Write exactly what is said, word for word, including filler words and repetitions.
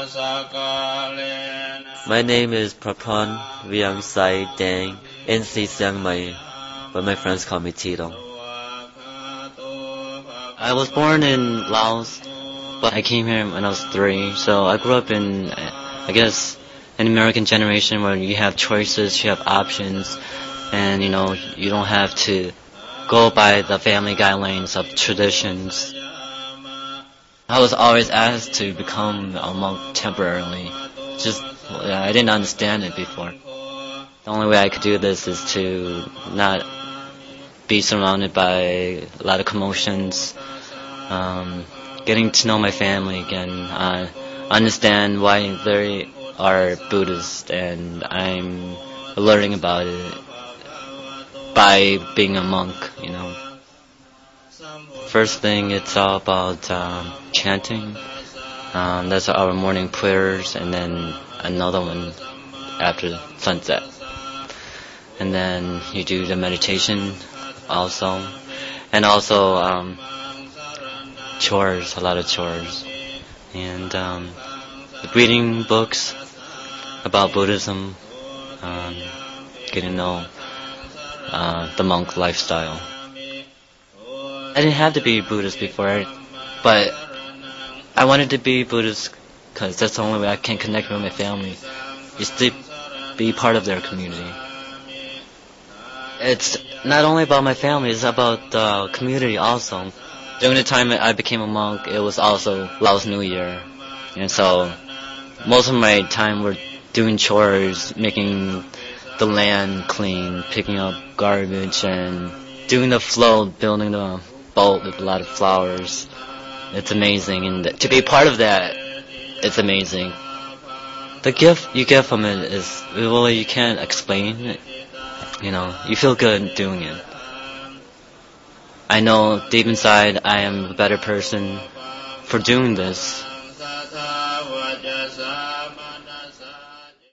My name is Prapan Viangsai Dang in Si Siang Mai, but my friends call me Tito. I was born in Laos, but I came here when I was three, so I grew up in, I guess, an American generation where you have choices, you have options, and, you know, you don't have to go by the family guidelines of traditions. I was always asked to become a monk temporarily. Just, I didn't understand it before. The only way I could do this is to not be surrounded by a lot of commotions, um, getting to know my family again, uh, understand why they are Buddhist, and I'm learning about it by being a monk, you know. First thing, it's all about um, chanting. Um, that's our morning prayers, and then another one after sunset. And then you do the meditation also, and also um, chores, a lot of chores, and um, reading books about Buddhism, um, getting to know uh, the monk lifestyle. I didn't have to be Buddhist before, but I wanted to be Buddhist because that's the only way I can connect with my family, is to be part of their community. It's not only about my family, it's about the community also. During the time I became a monk, it was also Laos New Year, and so most of my time were doing chores, making the land clean, picking up garbage, and doing the float, building the boat with a lot of flowers. It's amazing, and to be part of that, it's amazing. The gift you get from it is, well, you can't explain it. You know, you feel good doing it. I know deep inside I am a better person for doing this.